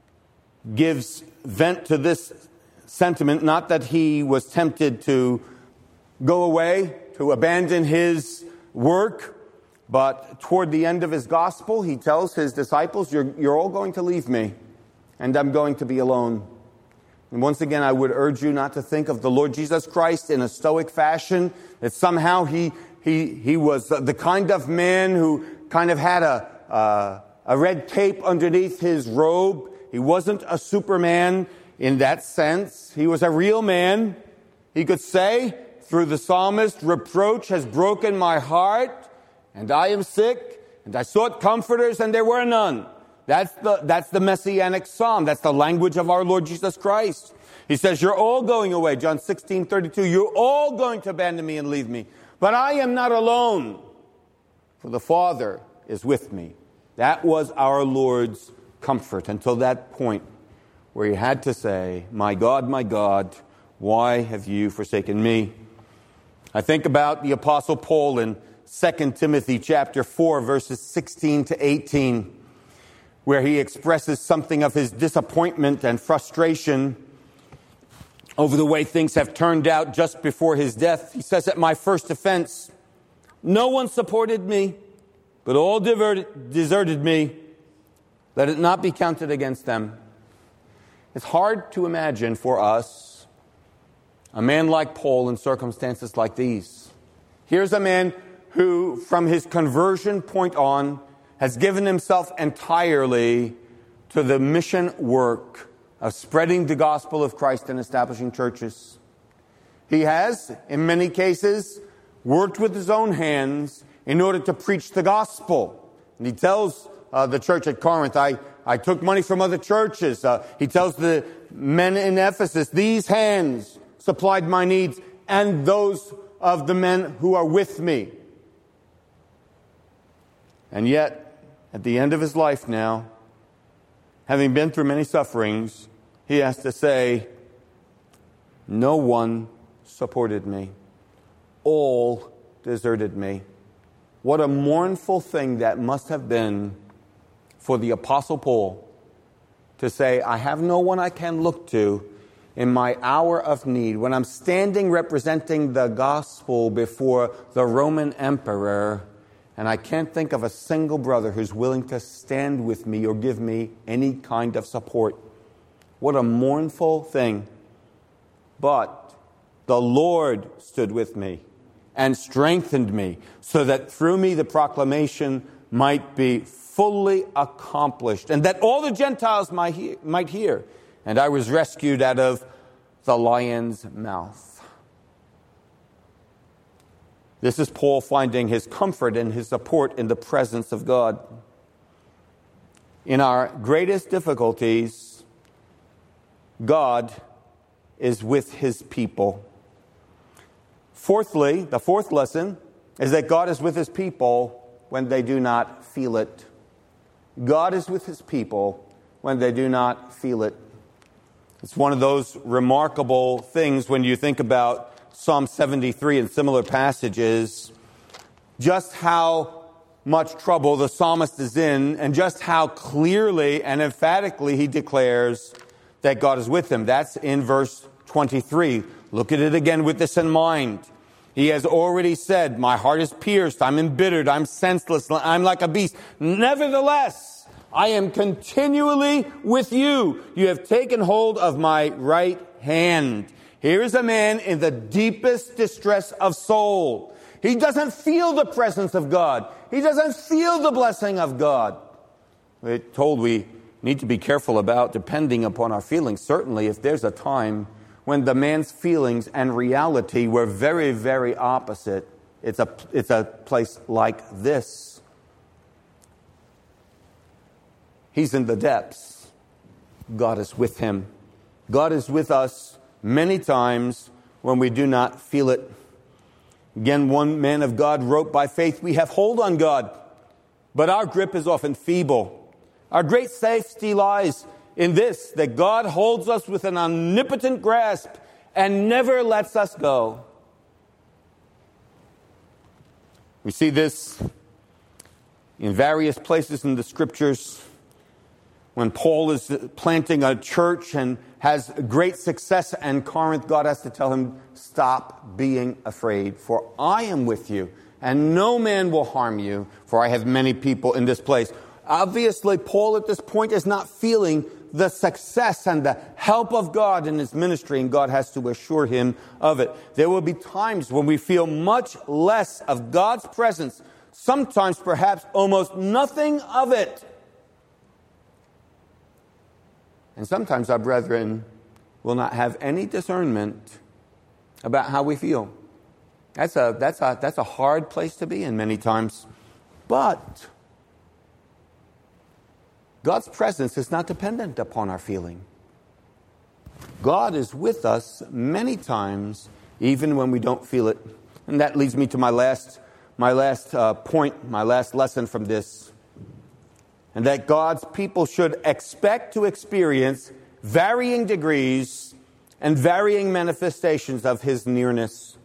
gives vent to this sentiment, not that He was tempted to go away, to abandon His work, but toward the end of His gospel, He tells His disciples, you're all going to leave me, and I'm going to be alone. And once again, I would urge you not to think of the Lord Jesus Christ in a stoic fashion, that somehow He was the kind of man who kind of had a red cape underneath His robe. He wasn't a Superman in that sense. He was a real man. He could say, through the psalmist, reproach has broken my heart, and I am sick, and I sought comforters, and there were none. That's the Messianic psalm. That's the language of our Lord Jesus Christ. He says, you're all going away. John 16:32. You're all going to abandon me and leave me. But I am not alone, for the Father is with me. That was our Lord's comfort until that point where He had to say, my God, why have you forsaken me? I think about the Apostle Paul in 2 Timothy chapter 4, verses 16 to 18, where he expresses something of his disappointment and frustration over the way things have turned out just before his death. He says, at my first offense, no one supported me, but all deserted me. Let it not be counted against them. It's hard to imagine for us a man like Paul in circumstances like these. Here's a man who, from his conversion point on, has given himself entirely to the mission work of spreading the gospel of Christ and establishing churches. He has, in many cases, worked with his own hands in order to preach the gospel. And he tells the church at Corinth, I I took money from other churches. He tells the men in Ephesus, these hands supplied my needs and those of the men who are with me. And yet, at the end of his life now, having been through many sufferings, he has to say, no one supported me. All deserted me. What a mournful thing that must have been for the Apostle Paul to say, I have no one I can look to in my hour of need. When I'm standing representing the gospel before the Roman emperor, and I can't think of a single brother who's willing to stand with me or give me any kind of support. What a mournful thing. But the Lord stood with me and strengthened me so that through me the proclamation might be fully accomplished and that all the Gentiles might hear. And I was rescued out of the lion's mouth. This is Paul finding his comfort and his support in the presence of God. In our greatest difficulties, God is with his people. Fourthly, the fourth lesson is that God is with his people when they do not feel it. God is with his people when they do not feel it. It's one of those remarkable things when you think about Psalm 73 and similar passages, just how much trouble the psalmist is in and just how clearly and emphatically he declares that God is with him. That's in verse 23. Look at it again with this in mind. He has already said, my heart is pierced, I'm embittered, I'm senseless, I'm like a beast. Nevertheless, I am continually with you. You have taken hold of my right hand. Here is a man in the deepest distress of soul. He doesn't feel the presence of God. He doesn't feel the blessing of God. We're told we need to be careful about depending upon our feelings. Certainly, if there's a time when the man's feelings and reality were very, very opposite, it's a place like this. He's in the depths. God is with him. God is with us many times when we do not feel it. Again, one man of God wrote, by faith we have hold on God, but our grip is often feeble. Our great safety lies in this, that God holds us with an omnipotent grasp and never lets us go. We see this in various places in the scriptures. When Paul is planting a church and has great success in Corinth, God has to tell him, stop being afraid, for I am with you, and no man will harm you, for I have many people in this place. Obviously, Paul at this point is not feeling the success and the help of God in his ministry, and God has to assure him of it. There will be times when we feel much less of God's presence, sometimes perhaps almost nothing of it. And sometimes our brethren will not have any discernment about how we feel. That's a hard place to be in many times. But God's presence is not dependent upon our feeling. God is with us many times, even when we don't feel it. And that leads me to my last point, my last lesson from this. And that God's people should expect to experience varying degrees and varying manifestations of his nearness.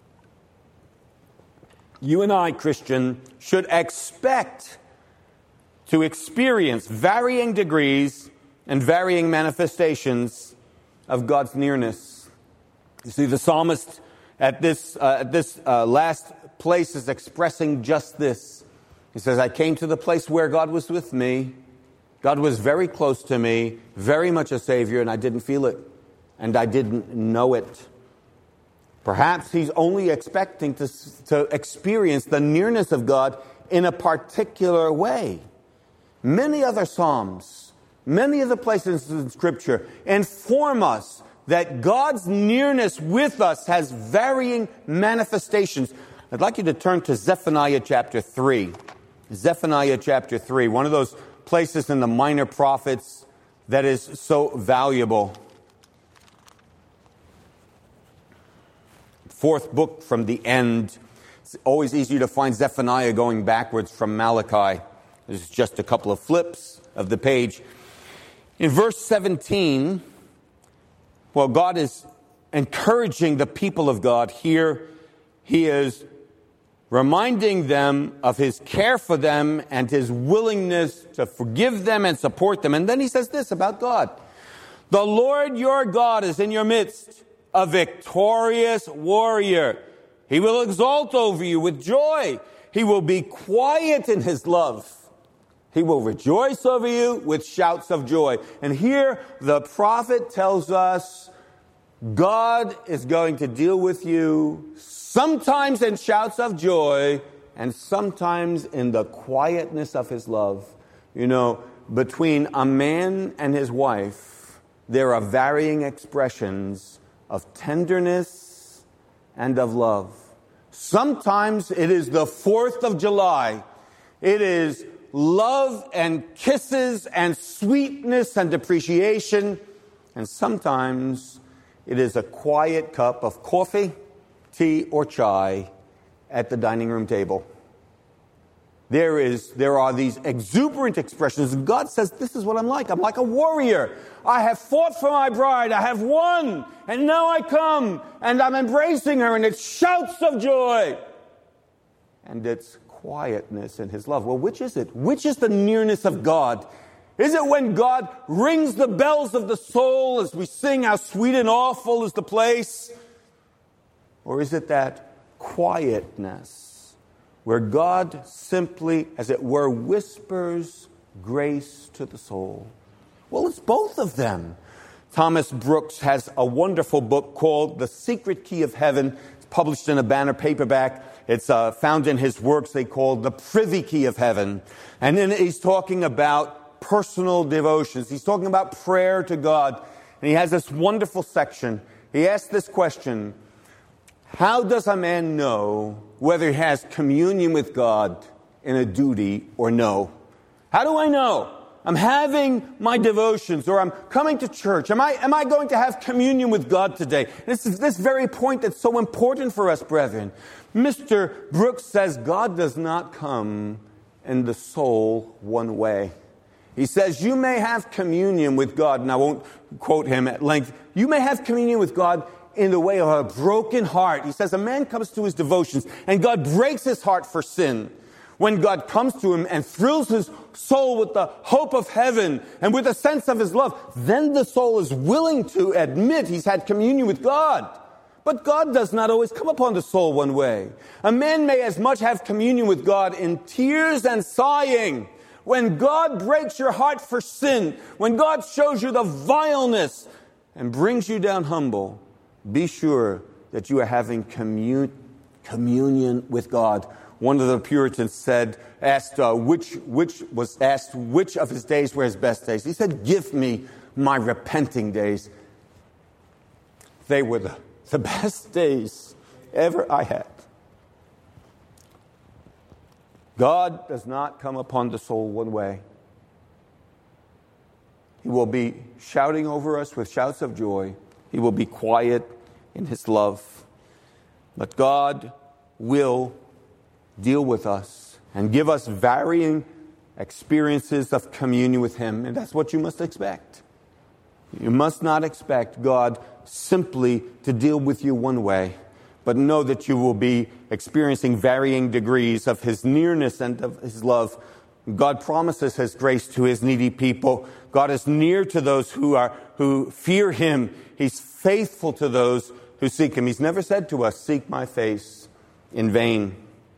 You and I, Christian, should expect to experience varying degrees and varying manifestations of God's nearness. You see, the psalmist at this last place is expressing just this. He says, I came to the place where God was with me. God was very close to me, very much a Savior, and I didn't feel it, and I didn't know it. Perhaps he's only expecting to experience the nearness of God in a particular way. Many other Psalms, many of the places in Scripture inform us that God's nearness with us has varying manifestations. I'd like you to turn to Zephaniah chapter 3. Zephaniah chapter 3, one of those places in the Minor Prophets that is so valuable. Fourth book from the end. It's always easier to find Zephaniah going backwards from Malachi. There's just a couple of flips of the page. In verse 17, well, God is encouraging the people of God here. He is reminding them of his care for them and his willingness to forgive them and support them. And then he says this about God. The Lord your God is in your midst, a victorious warrior. He will exult over you with joy. He will be quiet in his love. He will rejoice over you with shouts of joy. And here the prophet tells us God is going to deal with you sometimes in shouts of joy and sometimes in the quietness of his love. You know, between a man and his wife, there are varying expressions of tenderness and of love. Sometimes it is the 4th of July. It is love and kisses and sweetness and appreciation. And sometimes it is a quiet cup of coffee, tea, or chai at the dining room table. There are these exuberant expressions. God says, this is what I'm like. I'm like a warrior. I have fought for my bride. I have won. And now I come and I'm embracing her, and it's shouts of joy. And it's quietness in his love. Well, which is it? Which is the nearness of God? Is it when God rings the bells of the soul as we sing how sweet and awful is the place? Or is it that quietness where God simply, as it were, whispers grace to the soul? Well, it's both of them. Thomas Brooks has a wonderful book called The Secret Key of Heaven. It's published in a Banner paperback. It's found in his works they call The Privy Key of Heaven. And then he's talking about personal devotions. He's talking about prayer to God. And he has this wonderful section. He asks this question: how does a man know whether he has communion with God in a duty or no? How do I know? I'm having my devotions, or I'm coming to church. Am I going to have communion with God today? And it's this very point that's so important for us, brethren. Mr. Brooks says God does not come in the soul one way. He says you may have communion with God, and I won't quote him at length. You may have communion with God in the way of a broken heart. He says a man comes to his devotions, and God breaks his heart for sin. When God comes to him and thrills his soul with the hope of heaven and with a sense of his love, then the soul is willing to admit he's had communion with God. But God does not always come upon the soul one way. A man may as much have communion with God in tears and sighing. When God breaks your heart for sin, when God shows you the vileness and brings you down humble, be sure that you are having communion with God. One of the Puritans asked which of his days were his best days. He said, give me my repenting days. They were the best days ever I had. God does not come upon the soul one way. He will be shouting over us with shouts of joy. He will be quiet in his love. But God will deal with us and give us varying experiences of communion with him. And that's what you must expect. You must not expect God simply to deal with you one way, but know that you will be experiencing varying degrees of his nearness and of his love. God promises his grace to his needy people. God is near to those who fear him. He's faithful to those who seek him. He's never said to us, seek my face in vain.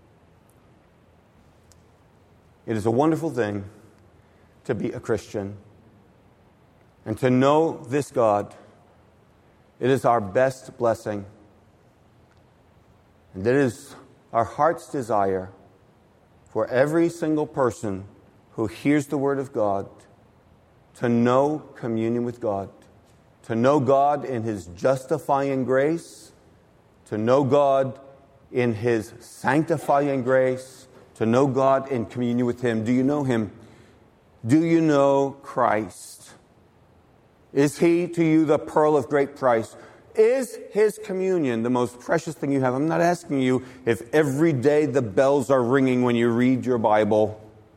It is a wonderful thing to be a Christian and to know this God. It is our best blessing. And it is our heart's desire for every single person who hears the word of God to know communion with God, to know God in his justifying grace, to know God in his sanctifying grace, to know God in communion with him. Do you know him? Do you know Christ? Is He to you the pearl of great price? Is His communion the most precious thing you have? I'm not asking you if every day the bells are ringing when you read your Bible.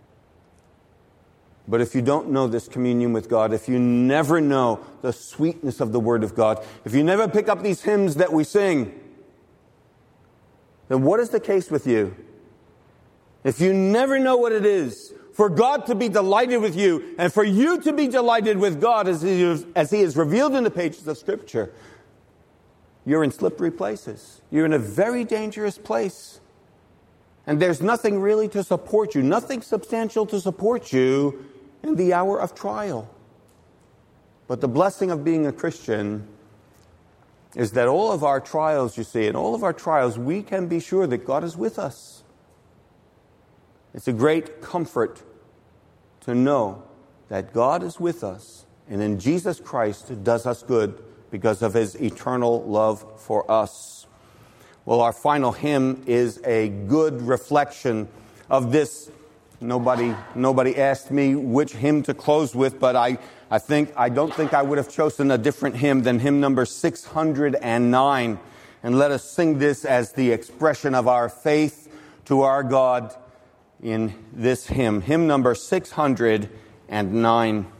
But if you don't know this communion with God, if you never know the sweetness of the Word of God, if you never pick up these hymns that we sing, then what is the case with you? If you never know what it is for God to be delighted with you and for you to be delighted with God as He is revealed in the pages of Scripture, you're in slippery places. You're in a very dangerous place. And there's nothing really to support you, nothing substantial to support you in the hour of trial. But the blessing of being a Christian is that all of our trials, you see, in all of our trials, we can be sure that God is with us. It's a great comfort to know that God is with us and in Jesus Christ does us good because of His eternal love for us. Well, our final hymn is a good reflection of this. Nobody asked me which hymn to close with, but I don't think I would have chosen a different hymn than hymn number 609. And let us sing this as the expression of our faith to our God in this hymn. Hymn number 609.